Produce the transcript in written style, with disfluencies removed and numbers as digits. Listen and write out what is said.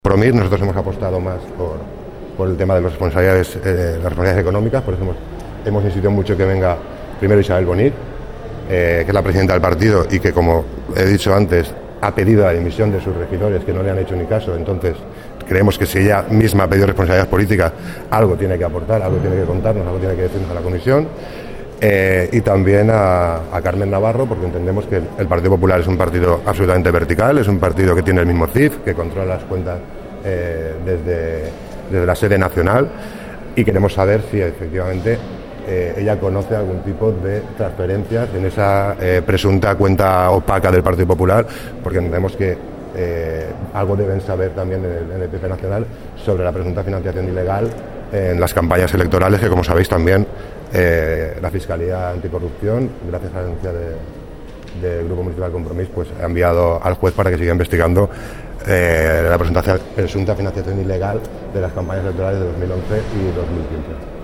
Compromís, nosotros hemos apostado más por el tema de las responsabilidades económicas, por eso hemos insistido mucho que venga primero Isabel Bonit, que es la presidenta del partido y que, como he dicho antes, ha pedido la dimisión de sus regidores que no le han hecho ni caso. Entonces creemos que si ella misma ha pedido responsabilidades políticas, algo tiene que aportar, algo tiene que contarnos, algo tiene que decirnos a la comisión. Y también a Carmen Navarro, porque entendemos que el Partido Popular es un partido absolutamente vertical, es un partido que tiene el mismo CIF, que controla las cuentas desde la sede nacional, y queremos saber si efectivamente ella conoce algún tipo de transferencias en esa presunta cuenta opaca del Partido Popular, porque entendemos que algo deben saber también en el PP nacional sobre la presunta financiación ilegal en las campañas electorales, que, como sabéis, también la Fiscalía Anticorrupción, gracias a la denuncia del Grupo Municipal Compromís, pues ha enviado al juez para que siga investigando la presunta financiación ilegal de las campañas electorales de 2011 y 2015.